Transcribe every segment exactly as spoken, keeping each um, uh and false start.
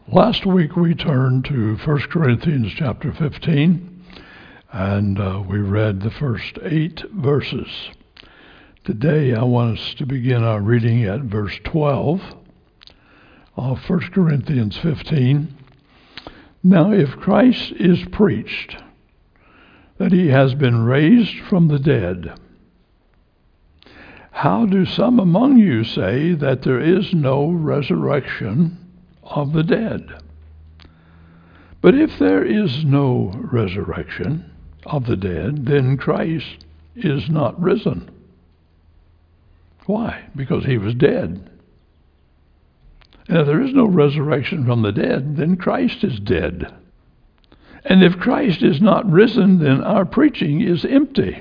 Last week we turned to First Corinthians chapter fifteen, and uh, we read the first eight verses. Today I want us to begin our reading at verse twelve of First Corinthians fifteen. Now if Christ is preached that he has been raised from the dead, how do some among you say that there is no resurrection of the dead? But if there is no resurrection of the dead, then Christ is not risen. Why? Because he was dead. And if there is no resurrection from the dead, then Christ is dead. And if Christ is not risen, then our preaching is empty,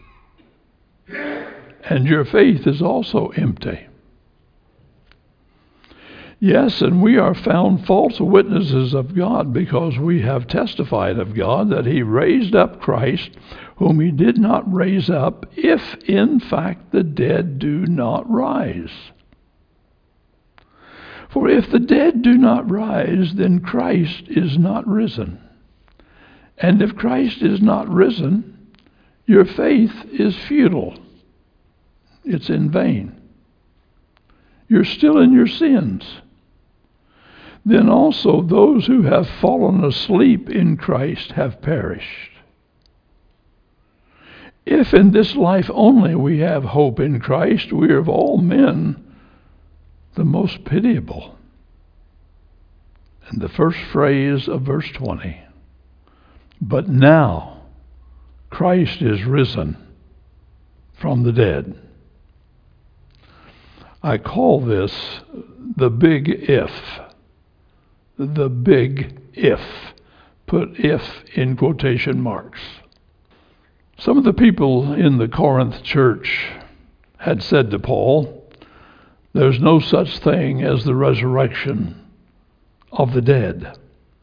and your faith is also empty. Yes, and we are found false witnesses of God, because we have testified of God that he raised up Christ, whom he did not raise up, if in fact the dead do not rise. For if the dead do not rise, then Christ is not risen. And if Christ is not risen, your faith is futile. It's in vain. You're still in your sins. Then also those who have fallen asleep in Christ have perished. If in this life only we have hope in Christ, we are of all men the most pitiable. And the first phrase of verse twenty, but now Christ is risen from the dead. I call this the big if. The big if. Put if in quotation marks. Some of the people in the Corinth church had said to Paul, there's no such thing as the resurrection of the dead.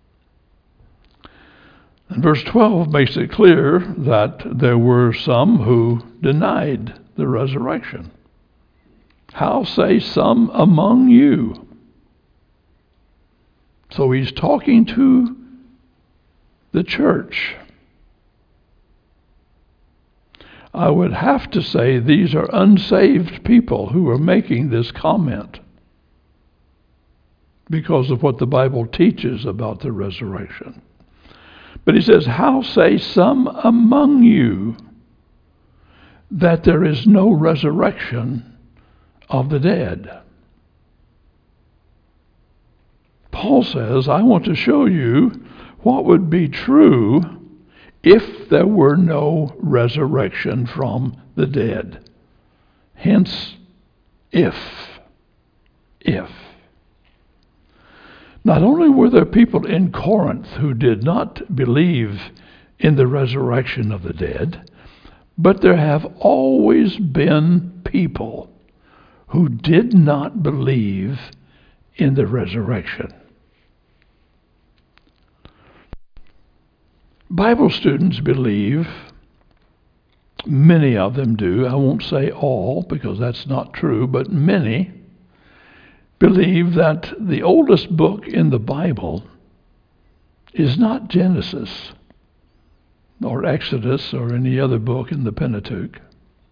And verse twelve makes it clear that there were some who denied the resurrection. How say some among you? So he's talking to the church. I would have to say these are unsaved people who are making this comment because of what the Bible teaches about the resurrection. But he says, how say some among you that there is no resurrection of the dead? Paul says, I want to show you what would be true if there were no resurrection from the dead. Hence, if. If. Not only were there people in Corinth who did not believe in the resurrection of the dead, but there have always been people who did not believe in the resurrection. Bible students believe, many of them do, I won't say all because that's not true, but many believe that the oldest book in the Bible is not Genesis or Exodus or any other book in the Pentateuch,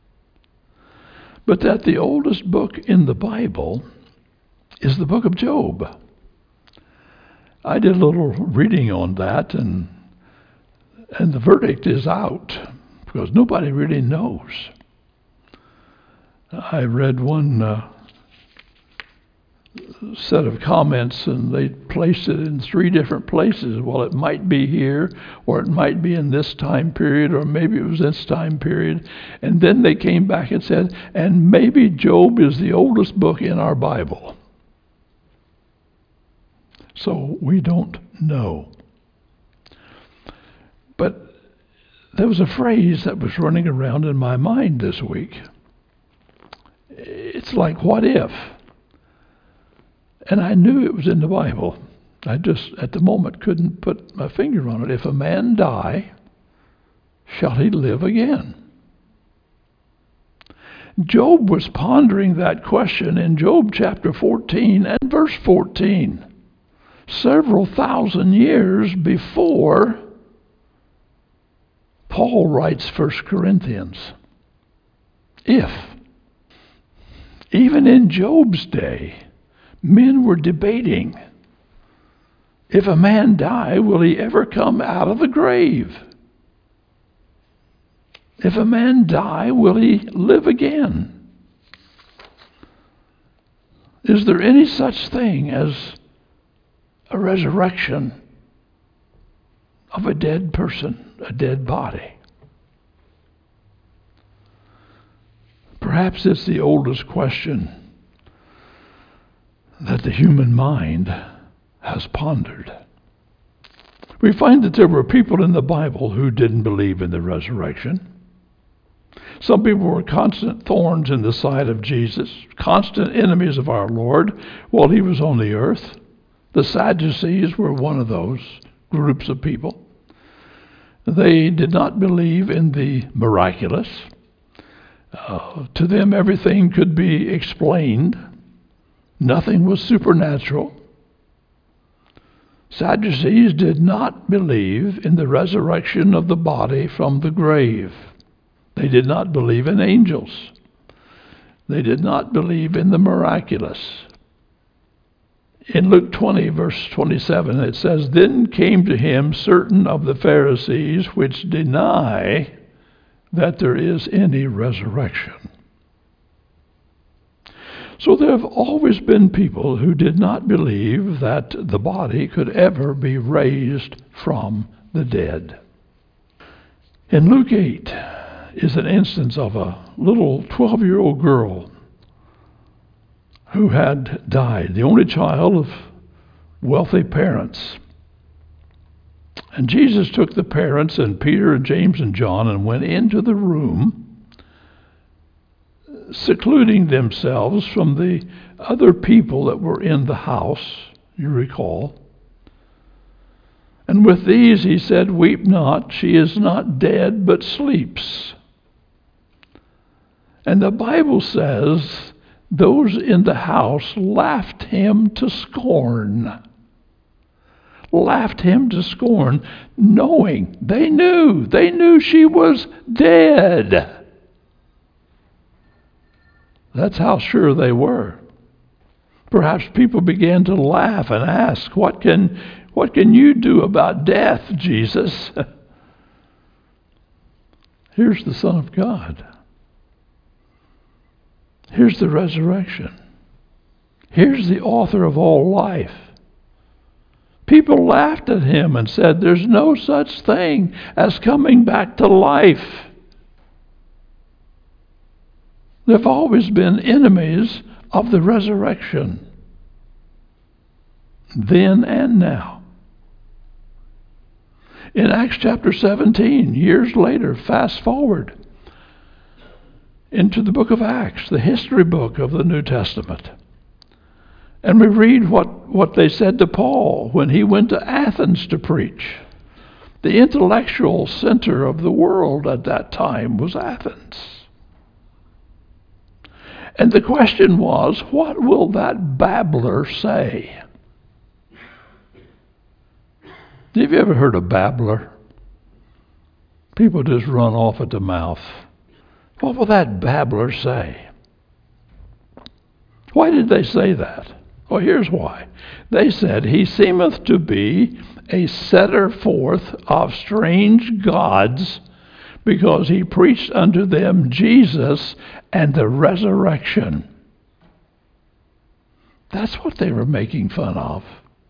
but that the oldest book in the Bible is the book of Job. I did a little reading on that, and and the verdict is out because nobody really knows. I read one uh, set of comments, and they placed it in three different places. Well, it might be here, or it might be in this time period, or maybe it was this time period. And then they came back and said, and maybe Job is the oldest book in our Bible. So we don't know. But there was a phrase that was running around in my mind this week. It's like, what if? And I knew it was in the Bible. I just, at the moment, couldn't put my finger on it. If a man die, shall he live again? Job was pondering that question in Job chapter fourteen and verse fourteen. several thousand years before Paul writes First Corinthians. If, even in Job's day, men were debating, if a man die, will he ever come out of the grave? If a man die, will he live again? Is there any such thing as a resurrection of a dead person, a dead body? Perhaps it's the oldest question that the human mind has pondered. We find that there were people in the Bible who didn't believe in the resurrection. Some people were constant thorns in the side of Jesus, constant enemies of our Lord while he was on the earth. The Sadducees were one of those groups of people. They did not believe in the miraculous. Uh, to them, everything could be explained. Nothing was supernatural. Sadducees did not believe in the resurrection of the body from the grave. They did not believe in angels. They did not believe in the miraculous. In Luke twenty, verse twenty-seven, it says, "Then came to him certain of the Pharisees which deny that there is any resurrection." So there have always been people who did not believe that the body could ever be raised from the dead. In Luke eight is an instance of a little twelve-year-old girl who had died, the only child of wealthy parents. And Jesus took the parents and Peter and James and John and went into the room, secluding themselves from the other people that were in the house, you recall. And with these he said, "Weep not, she is not dead, but sleeps." And the Bible says those in the house laughed him to scorn. Laughed him to scorn, knowing, they knew, they knew she was dead. That's how sure they were. Perhaps people began to laugh and ask, what can, what can you do about death, Jesus? Here's the Son of God. Here's the resurrection. Here's the author of all life. People laughed at him and said, there's no such thing as coming back to life. There have always been enemies of the resurrection, then and now. In Acts chapter seventeen, years later, fast forward into the book of Acts, the history book of the New Testament. And we read what, what they said to Paul when he went to Athens to preach. The intellectual center of the world at that time was Athens. And the question was, what will that babbler say? Have you ever heard a babbler? People just run off at the mouth. What will that babbler say? Why did they say that? Well, here's why. They said, he seemeth to be a setter forth of strange gods, because he preached unto them Jesus and the resurrection. That's what they were making fun of.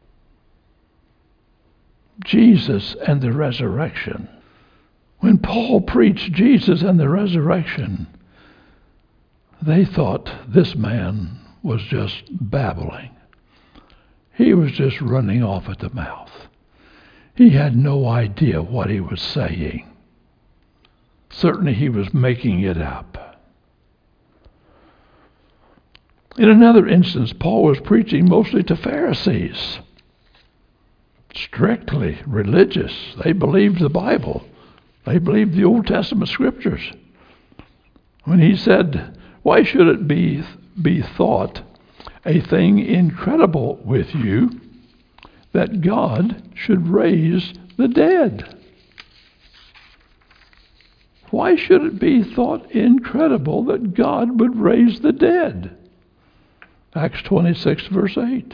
Jesus and the resurrection. When Paul preached Jesus and the resurrection, they thought this man was just babbling. He was just running off at the mouth. He had no idea what he was saying. Certainly he was making it up. In another instance, Paul was preaching mostly to Pharisees. Strictly religious. They believed the Bible. They believed the Old Testament scriptures. When he said, why should it be, be thought a thing incredible with you, that God should raise the dead. Why should it be thought incredible that God would raise the dead? Acts twenty-six, verse eight.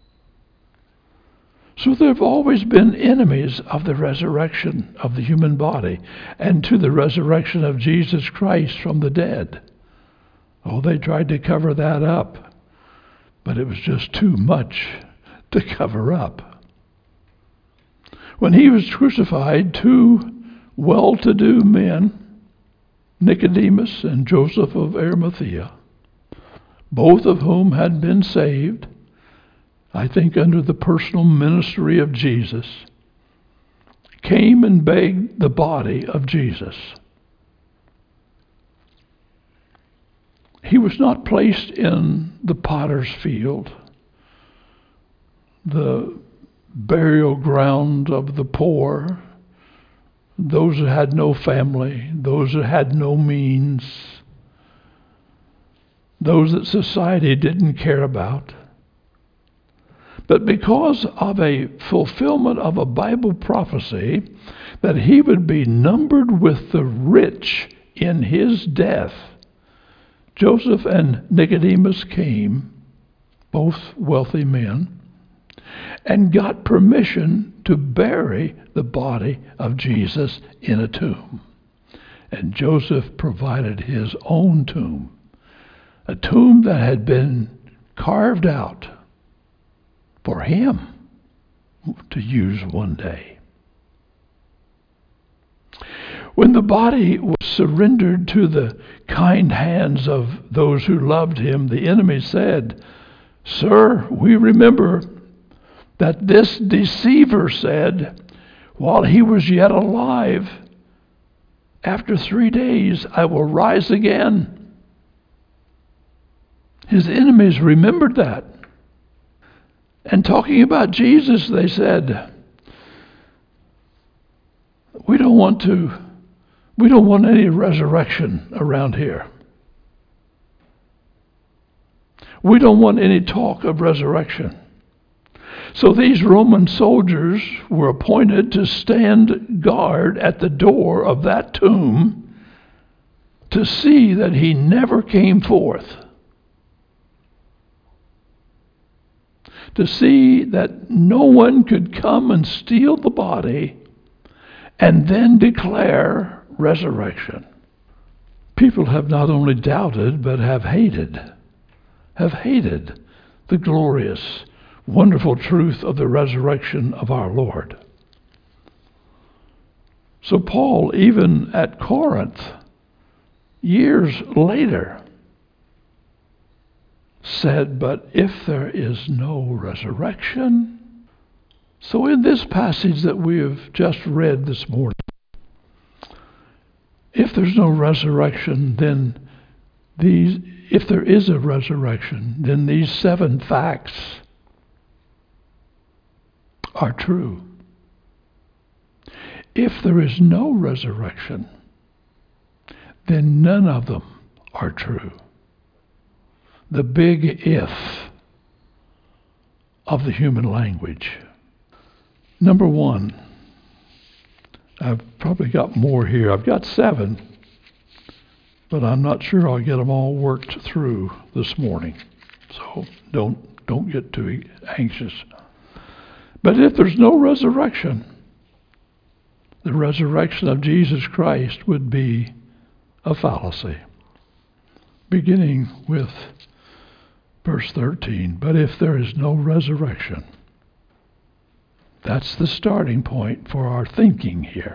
So there have always been enemies of the resurrection of the human body and to the resurrection of Jesus Christ from the dead. Oh, they tried to cover that up, but it was just too much to cover up. When he was crucified, two well-to-do men, Nicodemus and Joseph of Arimathea, both of whom had been saved, I think under the personal ministry of Jesus, came and begged the body of Jesus. He was not placed in the potter's field, the burial ground of the poor, those that had no family, those that had no means, those that society didn't care about. But because of a fulfillment of a Bible prophecy that he would be numbered with the rich in his death, Joseph and Nicodemus came, both wealthy men, and got permission to bury the body of Jesus in a tomb. And Joseph provided his own tomb, a tomb that had been carved out for him to use one day. When the body was surrendered to the kind hands of those who loved him, the enemy said, "Sir, we remember that this deceiver said, while he was yet alive, after three days I will rise again." His enemies remembered that. And talking about Jesus, they said, we don't want to, we don't want any resurrection around here. We don't want any talk of resurrection. So these Roman soldiers were appointed to stand guard at the door of that tomb to see that he never came forth. To see that no one could come and steal the body and then declare resurrection. People have not only doubted, but have hated, have hated the glorious, wonderful truth of the resurrection of our Lord. So Paul, even at Corinth, years later, said, but if there is no resurrection. So in this passage that we have just read this morning, if there's no resurrection, then these, if there is a resurrection, then these seven facts are true. If there is no resurrection, then none of them are true. The big if of the human language. Number one, I've probably got more here. I've got seven, but I'm not sure I'll get them all worked through this morning. So don't don't get too anxious. But if there's no resurrection, the resurrection of Jesus Christ would be a fallacy. Beginning with verse thirteen, but if there is no resurrection, that's the starting point for our thinking here.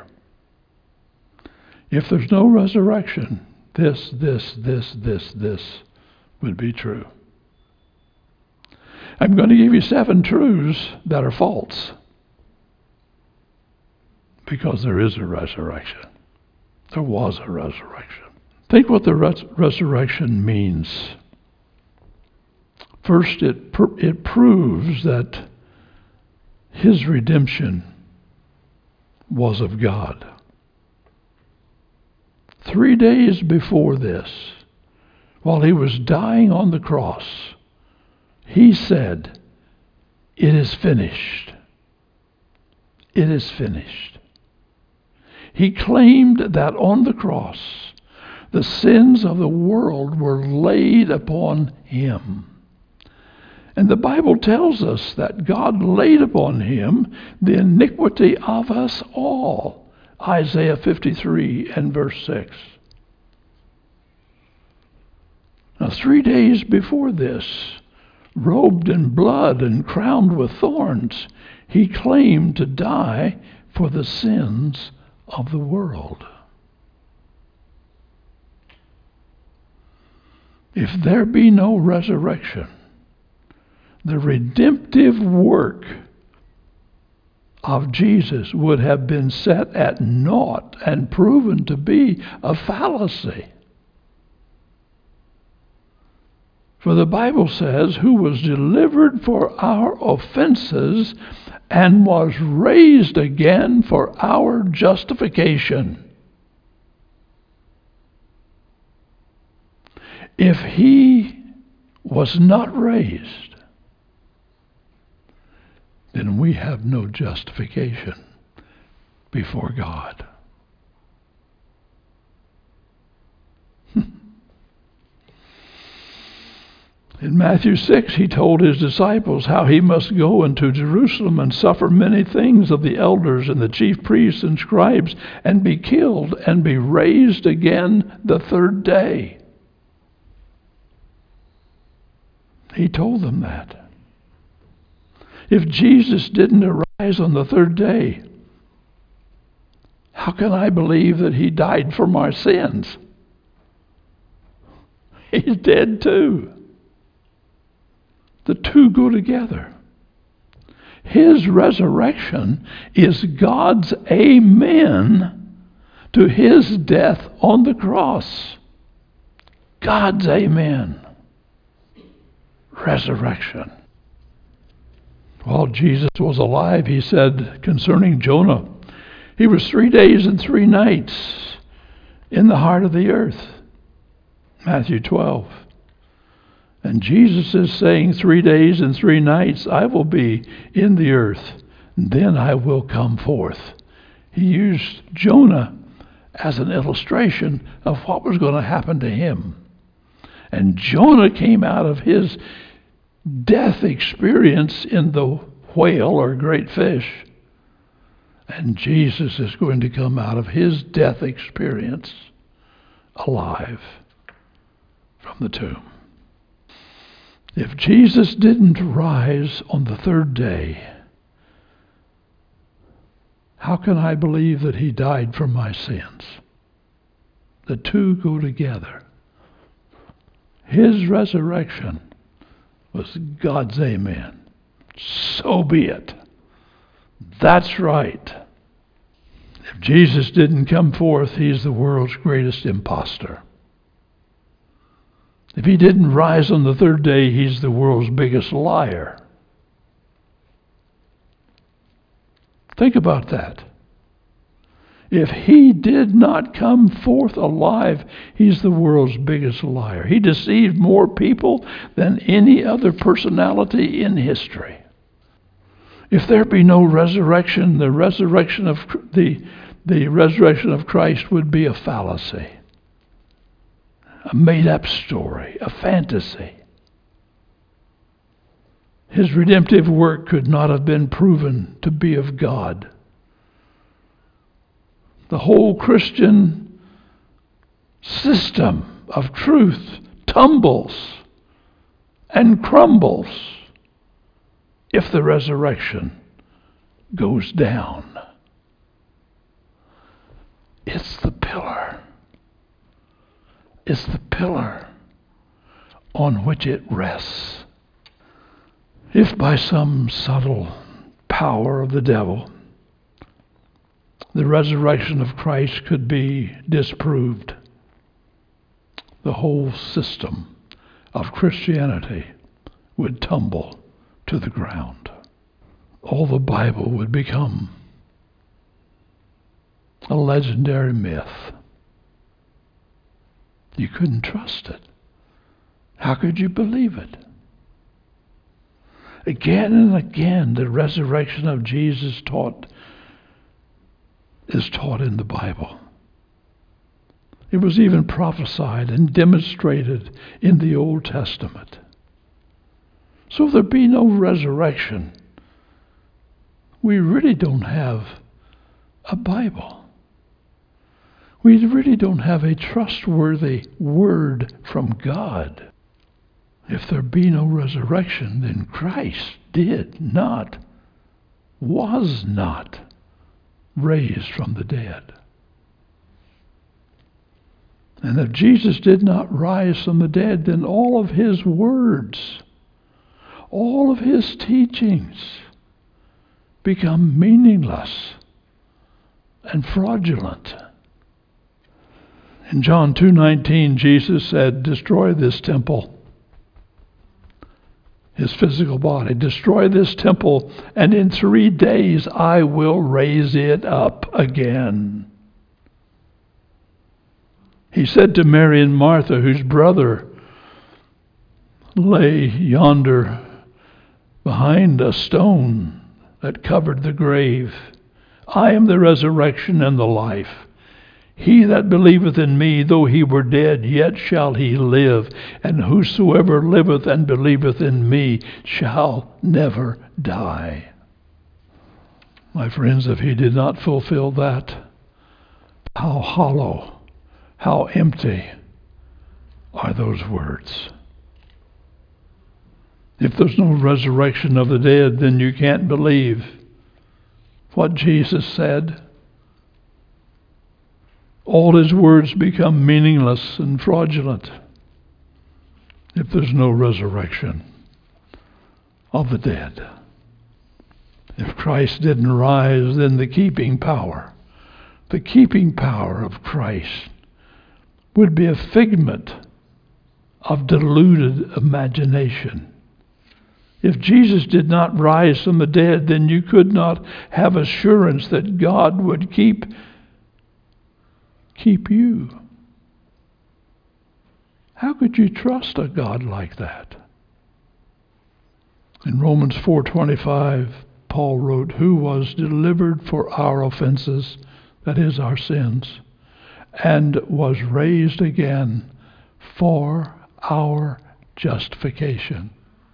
If there's no resurrection, this, this, this, this, this would be true. I'm going to give you seven truths that are false, because there is a resurrection. There was a resurrection. Think what the res- resurrection means. First, it pr- it proves that his redemption was of God. Three days before this, while he was dying on the cross, he said, "It is finished." it is finished. He claimed that on the cross, the sins of the world were laid upon him. And the Bible tells us that God laid upon him the iniquity of us all. Isaiah fifty-three and verse six. Now, three days before this, robed in blood and crowned with thorns, he claimed to die for the sins of the world. If there be no resurrection, the redemptive work of Jesus would have been set at naught and proven to be a fallacy. For the Bible says, who was delivered for our offenses and was raised again for our justification. If he was not raised, then we have no justification before God. In Matthew six, he told his disciples how he must go into Jerusalem and suffer many things of the elders and the chief priests and scribes, and be killed and be raised again the third day. He told them that. If Jesus didn't arise on the third day, how can I believe that he died for my sins? He's dead too. The two go together. His resurrection is God's amen to his death on the cross. God's amen. Resurrection. While Jesus was alive, he said concerning Jonah, he was three days and three nights in the heart of the earth. Matthew twelve. And Jesus is saying, three days and three nights I will be in the earth, and then I will come forth. He used Jonah as an illustration of what was going to happen to him. And Jonah came out of his death experience in the whale or great fish. And Jesus is going to come out of his death experience alive from the tomb. If Jesus didn't rise on the third day, how can I believe that he died for my sins? The two go together. His resurrection was God's amen. So be it. That's right. If Jesus didn't come forth, he's the world's greatest imposter. If he didn't rise on the third day, he's the world's biggest liar. Think about that. If he did not come forth alive, he's the world's biggest liar. He deceived more people than any other personality in history. If there be no resurrection, the resurrection of the, the resurrection of Christ would be a fallacy. A made-up story, a fantasy. His redemptive work could not have been proven to be of God. The whole Christian system of truth tumbles and crumbles if the resurrection goes down. It's the pillar. It's the pillar on which it rests. If by some subtle power of the devil the resurrection of Christ could be disproved, the whole system of Christianity would tumble to the ground. All the Bible would become a legendary myth. You couldn't trust it. How could you believe it? Again and again, the resurrection of Jesus taught is taught in the Bible. It was even prophesied and demonstrated in the Old Testament. So if there be no resurrection, we really don't have a Bible. We really don't have a trustworthy word from God. If there be no resurrection, then Christ did not, was not raised from the dead. And if Jesus did not rise from the dead, then all of his words, all of his teachings become meaningless and fraudulent. In John two nineteen, Jesus said, "Destroy this temple," his physical body, "destroy this temple, and in three days I will raise it up again." He said to Mary and Martha, whose brother lay yonder behind a stone that covered the grave, "I am the resurrection and the life. He that believeth in me, though he were dead, yet shall he live. And whosoever liveth and believeth in me shall never die." My friends, if he did not fulfill that, how hollow, how empty are those words. If there's no resurrection of the dead, then you can't believe what Jesus said. All his words become meaningless and fraudulent if there's no resurrection of the dead. If Christ didn't rise, then the keeping power, the keeping power of Christ would be a figment of deluded imagination. If Jesus did not rise from the dead, then you could not have assurance that God would keep keep you. How could you trust a God like that? In Romans four twenty-five, Paul wrote, "Who was delivered for our offenses," that is, our sins, "and was raised again for our justification."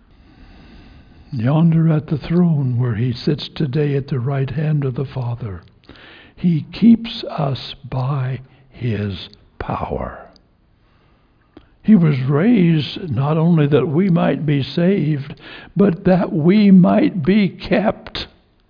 Yonder at the throne where he sits today at the right hand of the Father, he keeps us by his power. He was raised not only that we might be saved, but that we might be kept.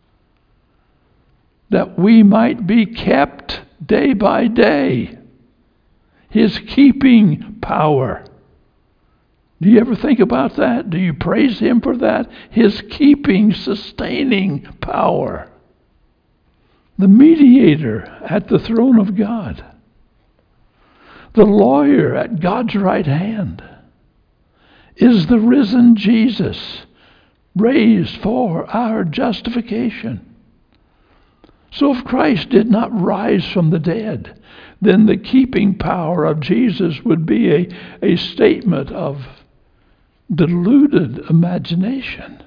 That we might be kept day by day. His keeping power. Do you ever think about that? Do you praise him for that? His keeping, sustaining power. The mediator at the throne of God. The lawyer at God's right hand is the risen Jesus, raised for our justification. So if Christ did not rise from the dead, then the keeping power of Jesus would be a, a statement of deluded imagination.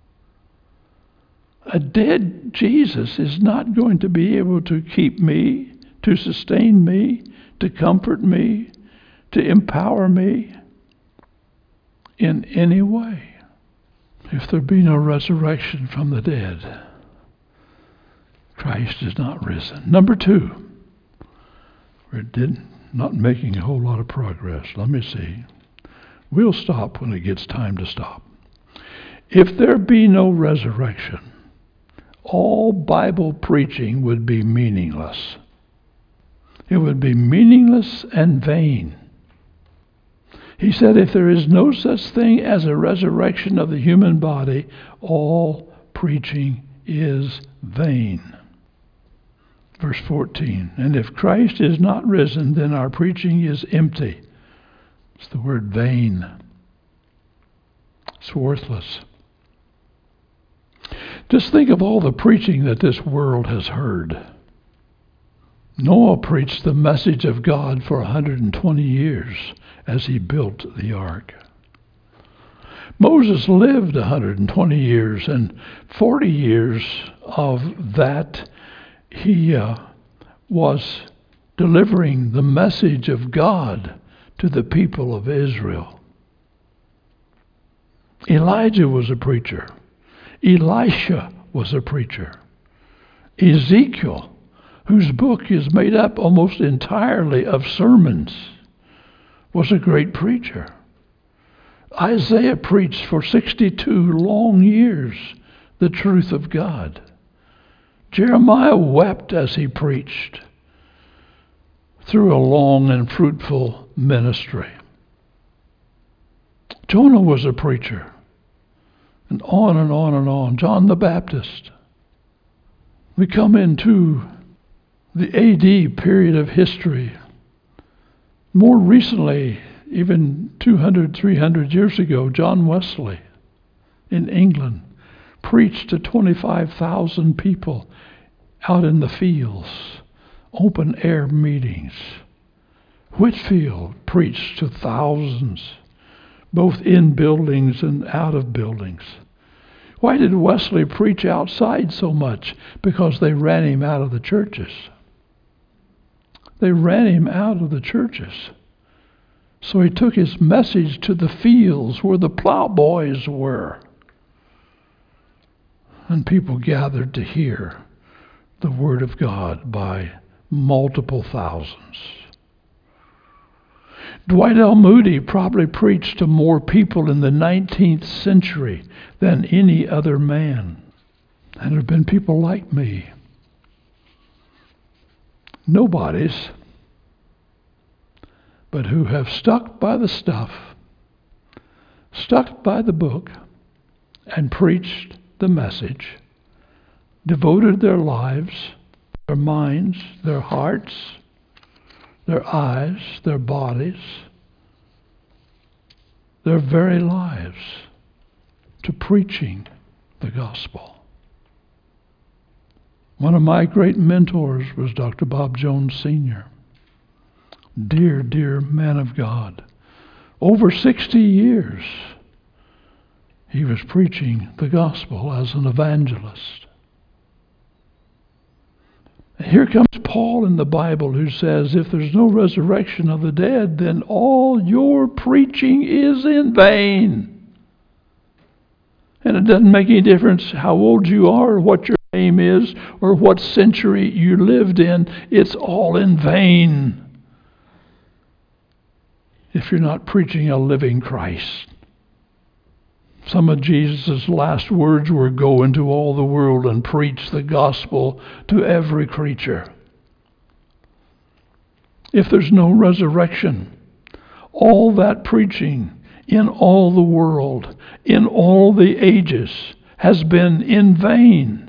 A dead Jesus is not going to be able to keep me, to sustain me, to comfort me, to empower me in any way. If there be no resurrection from the dead, Christ is not risen. Number two, we're did, not making a whole lot of progress. Let me see. We'll stop when it gets time to stop. If there be no resurrection, all Bible preaching would be meaningless. It would be meaningless and vain. He said, if there is no such thing as a resurrection of the human body, all preaching is vain. Verse fourteen, and if Christ is not risen, then our preaching is empty. It's the word vain. It's worthless. Just think of all the preaching that this world has heard. Noah preached the message of God for one hundred twenty years as he built the ark. Moses lived one hundred twenty years, and forty years of that he uh, was delivering the message of God to the people of Israel. Elijah was a preacher. Elisha was a preacher. Ezekiel, whose book is made up almost entirely of sermons, was a great preacher. Isaiah preached for sixty-two long years the truth of God. Jeremiah wept as he preached through a long and fruitful ministry. Jonah was a preacher. And on and on and on. John the Baptist. We come into the A D period of history. More recently, even two hundred, three hundred years ago, John Wesley in England preached to twenty-five thousand people out in the fields, open air meetings. Whitefield preached to thousands, both in buildings and out of buildings. Why did Wesley preach outside so much? Because they ran him out of the churches. They ran him out of the churches. So he took his message to the fields where the plowboys were. And people gathered to hear the word of God by multiple thousands. Dwight L. Moody probably preached to more people in the nineteenth century than any other man. And there have been people like me. Nobodies, but who have stuck by the stuff, stuck by the book, and preached the message, devoted their lives, their minds, their hearts, their eyes, their bodies, their very lives to preaching the gospel. One of my great mentors was Doctor Bob Jones Senior Dear, dear man of God. Over sixty years, he was preaching the gospel as an evangelist. Here comes Paul in the Bible who says, if there's no resurrection of the dead, then all your preaching is in vain. And it doesn't make any difference how old you are, or what your name is, or what century you lived in. It's all in vain if you're not preaching a living Christ. Some of Jesus' last words were, go into all the world and preach the gospel to every creature. If there's no resurrection, all that preaching in all the world, in all the ages, has been in vain.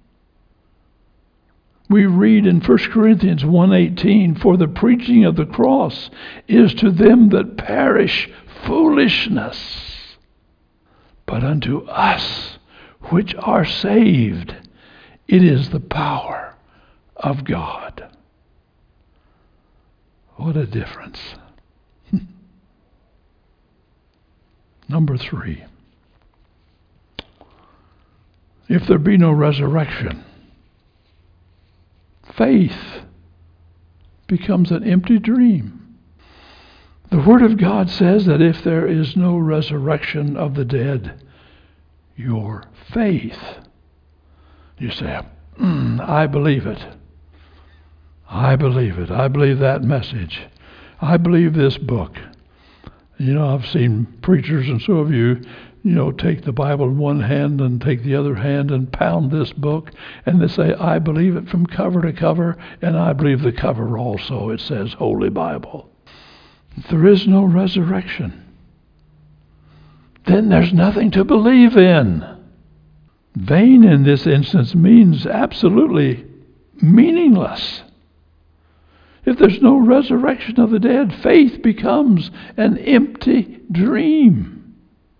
We read in First Corinthians one eighteen, for the preaching of the cross is to them that perish foolishness, but unto us which are saved, it is the power of God. What a difference. Number three. If there be no resurrection, faith becomes an empty dream. The Word of God says that if there is no resurrection of the dead, your faith. You say, mm, I believe it. I believe it. I believe that message. I believe this book. You know, I've seen preachers, and so have you, you know, take the Bible in one hand and take the other hand and pound this book, and they say, I believe it from cover to cover, and I believe the cover also. It says Holy Bible. If there is no resurrection, then there's nothing to believe in. Vain in this instance means absolutely meaningless. If there's no resurrection of the dead, faith becomes an empty dream.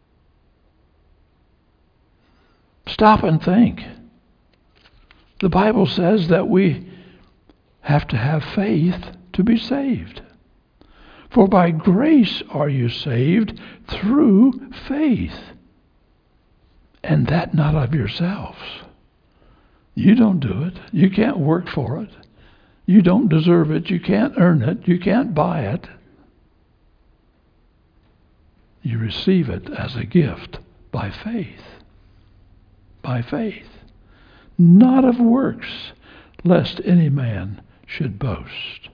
Stop and think. The Bible says that we have to have faith to be saved. For by grace are you saved through faith, and that not of yourselves. You don't do it. You can't work for it. You don't deserve it. You can't earn it. You can't buy it. You receive it as a gift by faith. By faith. Not of works, lest any man should boast.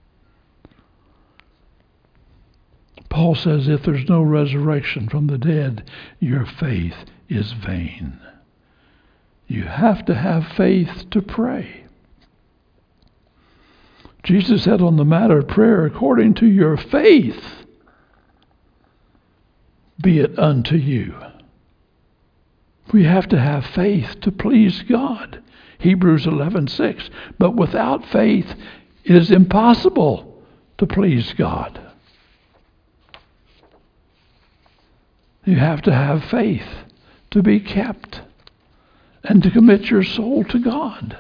Paul says, if there's no resurrection from the dead, your faith is vain. You have to have faith to pray. Jesus said on the matter of prayer, according to your faith, be it unto you. We have to have faith to please God. Hebrews eleven six. But without faith, it is impossible to please God. You have to have faith to be kept and to commit your soul to God.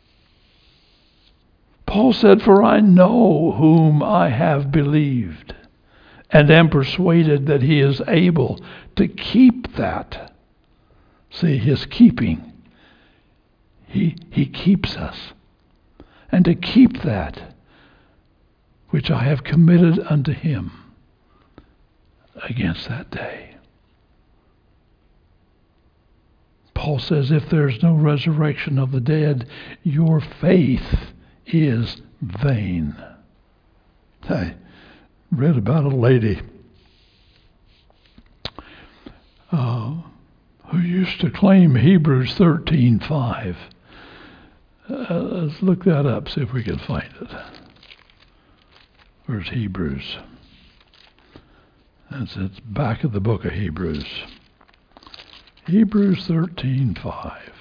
Paul said, for I know whom I have believed, and am persuaded that he is able to keep that. See, his keeping. He, he keeps us. And to keep that which I have committed unto him against that day. Paul says, if there's no resurrection of the dead, your faith is vain. I read about a lady uh, who used to claim Hebrews thirteen five. Uh, let's look that up, see if we can find it. Where's Hebrews? That's it's back of the book of Hebrews. Hebrews thirteen five.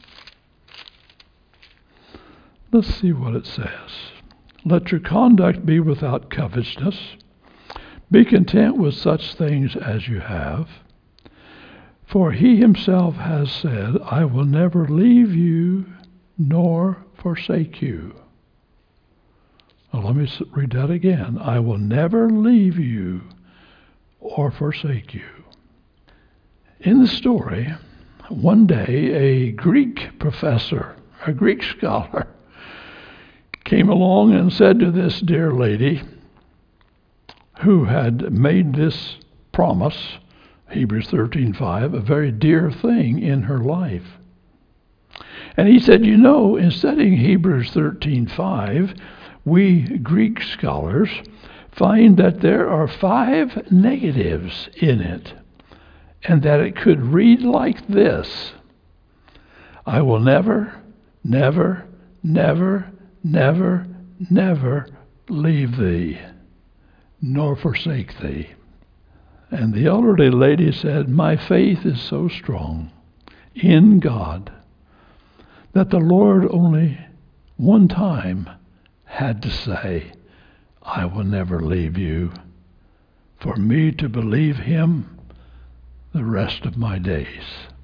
Let's see what it says. Let your conduct be without covetousness. Be content with such things as you have. For he himself has said, I will never leave you nor forsake you. Now let me read that again. I will never leave you or forsake you. In the story, one day a Greek professor, a Greek scholar, came along and said to this dear lady who had made this promise, Hebrews thirteen five, a very dear thing in her life. And he said, you know, in studying Hebrews thirteen five, we Greek scholars find that there are five negatives in it, and that it could read like this: I will never, never, never, never, never leave thee, nor forsake thee. And the elderly lady said, my faith is so strong in God that the Lord only one time had to say, I will never leave you, for me to believe him the rest of my days.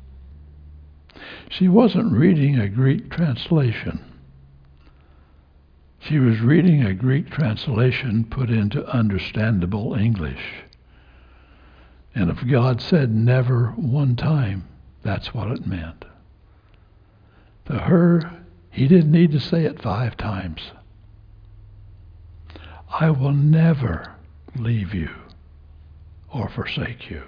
She wasn't reading a Greek translation. She was reading a Greek translation put into understandable English. And if God said never one time, that's what it meant. To her, he didn't need to say it five times. I will never leave you or forsake you.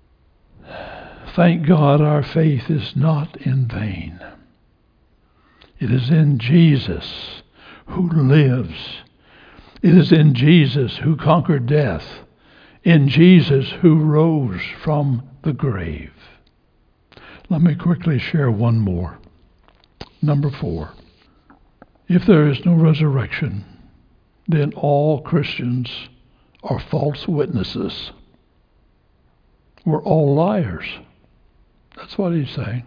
Thank God our faith is not in vain. It is in Jesus who lives. It is in Jesus who conquered death. In Jesus who rose from the grave. Let me quickly share one more. Number four. If there is no resurrection, then all Christians are false witnesses. We're all liars. That's what he's saying.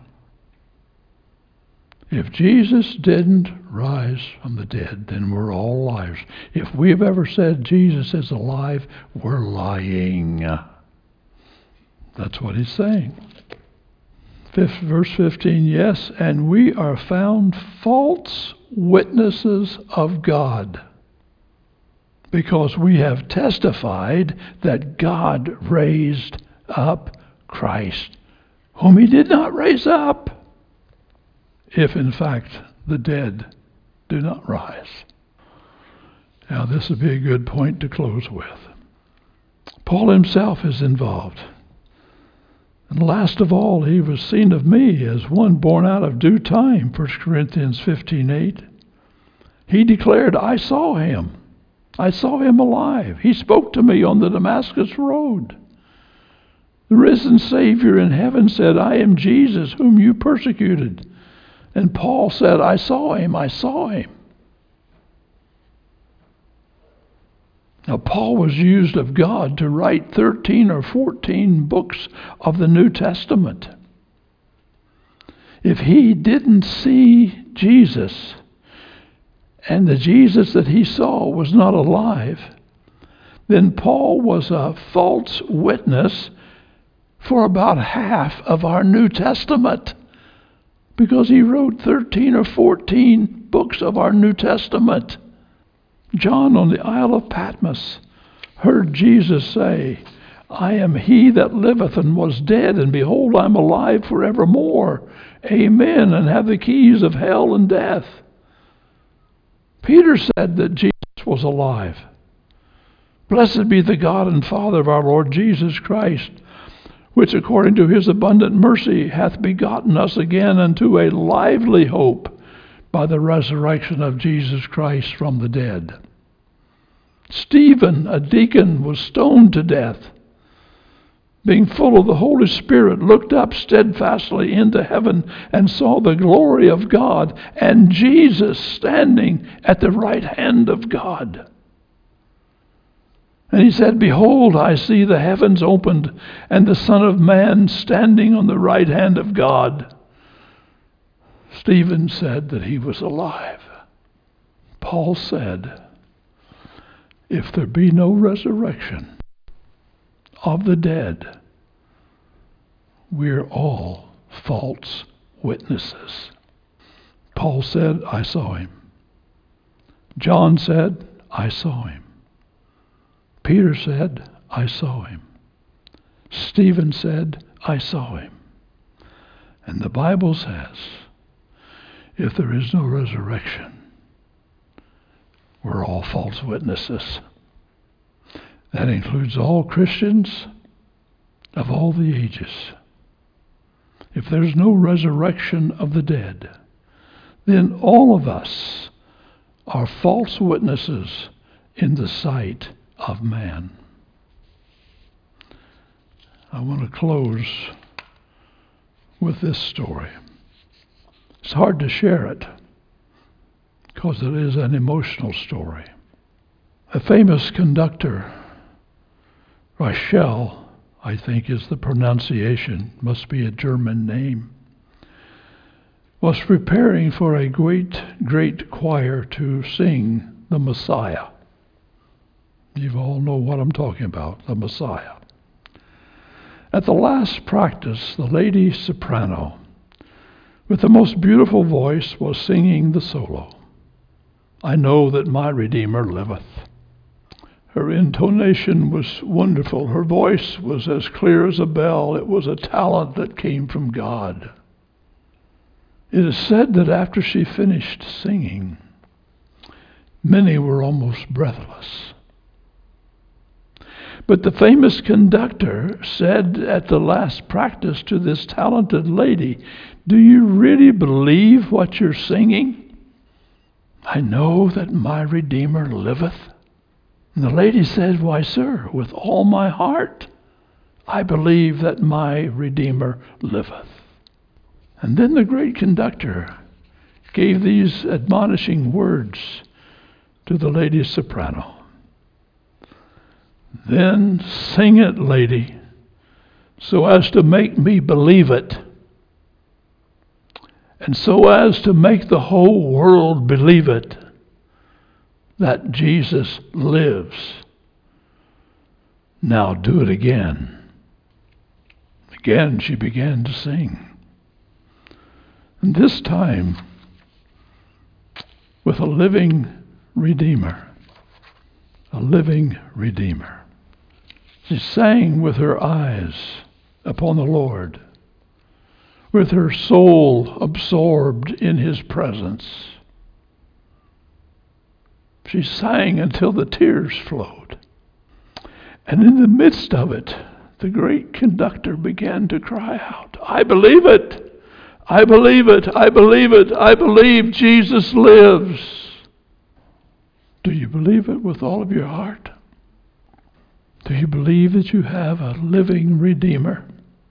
If Jesus didn't rise from the dead, then we're all liars. If we've ever said Jesus is alive, we're lying. That's what he's saying. Fifth, verse fifteen, yes, and we are found false witnesses of God, because we have testified that God raised up Christ, whom he did not raise up, if in fact the dead do not rise. Now, this would be a good point to close with. Paul himself is involved. And last of all, he was seen of me as one born out of due time, First Corinthians fifteen eight. He declared, I saw him. I saw him alive. He spoke to me on the Damascus road. The risen Savior in heaven said, I am Jesus whom you persecuted. And Paul said, I saw him, I saw him. Now, Paul was used of God to write thirteen or fourteen books of the New Testament. If he didn't see Jesus, and the Jesus that he saw was not alive, then Paul was a false witness for about half of our New Testament, because he wrote thirteen or fourteen books of our New Testament. John on the Isle of Patmos heard Jesus say, I am he that liveth and was dead, and behold, I am alive forevermore. Amen, and have the keys of hell and death. Peter said that Jesus was alive. Blessed be the God and Father of our Lord Jesus Christ, which according to his abundant mercy hath begotten us again unto a lively hope by the resurrection of Jesus Christ from the dead. Stephen, a deacon, was stoned to death. Being full of the Holy Spirit, looked up steadfastly into heaven and saw the glory of God and Jesus standing at the right hand of God. And he said, Behold, I see the heavens opened, and the Son of Man standing on the right hand of God. Stephen said that he was alive. Paul said, if there be no resurrection of the dead, we're all false witnesses. Paul said, I saw him. John said, I saw him. Peter said, I saw him. Stephen said, I saw him. And the Bible says, if there is no resurrection, we're all false witnesses. That includes all Christians of all the ages. If there's no resurrection of the dead, then all of us are false witnesses in the sight of man. I want to close with this story. It's hard to share it because it is an emotional story. A famous conductor, Rachel, I think is the pronunciation, must be a German name, was preparing for a great, great choir to sing the Messiah. You all know what I'm talking about, the Messiah. At the last practice, the lady soprano, with the most beautiful voice, was singing the solo, I know that my Redeemer liveth. Her intonation was wonderful. Her voice was as clear as a bell. It was a talent that came from God. It is said that after she finished singing, many were almost breathless. But the famous conductor said at the last practice to this talented lady, do you really believe what you're singing? I know that my Redeemer liveth. And the lady said, why, sir, with all my heart, I believe that my Redeemer liveth. And then the great conductor gave these admonishing words to the lady soprano. Then sing it, lady, so as to make me believe it, and so as to make the whole world believe it, that Jesus lives. Now do it again. Again she began to sing. And this time with a living Redeemer. A living Redeemer. She sang with her eyes upon the Lord, with her soul absorbed in his presence. She sang until the tears flowed. And in the midst of it, the great conductor began to cry out, I believe it! I believe it! I believe it! I believe Jesus lives! Do you believe it with all of your heart? Do you believe that you have a living Redeemer?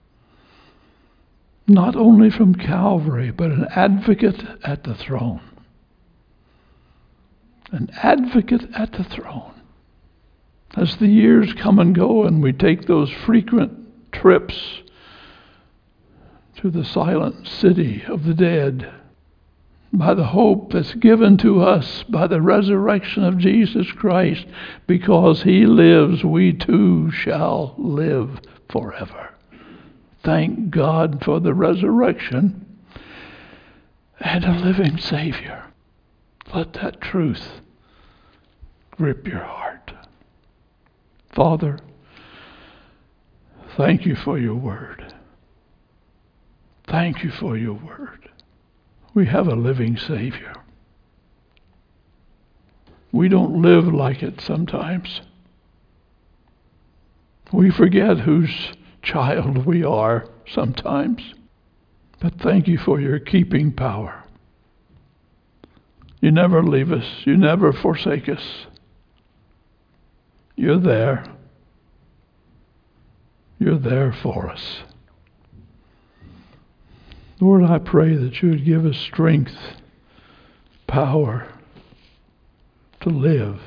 Not only from Calvary, but an advocate at the throne. An advocate at the throne. As the years come and go and we take those frequent trips to the silent city of the dead, by the hope that's given to us by the resurrection of Jesus Christ, because he lives, we too shall live forever. Thank God for the resurrection and a living Savior. Let that truth grip your heart. Father, thank you for your word. Thank you for your word. We have a living Savior. We don't live like it sometimes. We forget whose child we are sometimes. But thank you for your keeping power. You never leave us. You never forsake us. You're there. You're there for us. Lord, I pray that you would give us strength, power to live.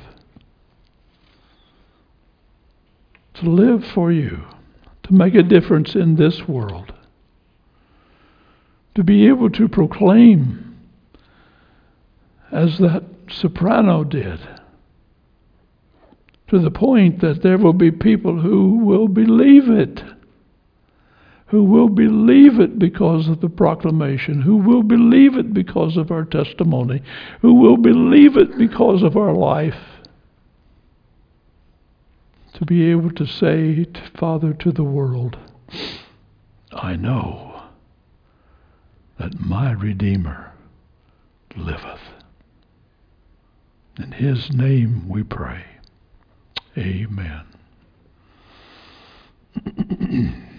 To live for you. To make a difference in this world. To be able to proclaim, as that soprano did, to the point that there will be people who will believe it. Who will believe it because of the proclamation, who will believe it because of our testimony, who will believe it because of our life. To be able to say, Father, to the world, I know that my Redeemer liveth. In his name we pray. Amen.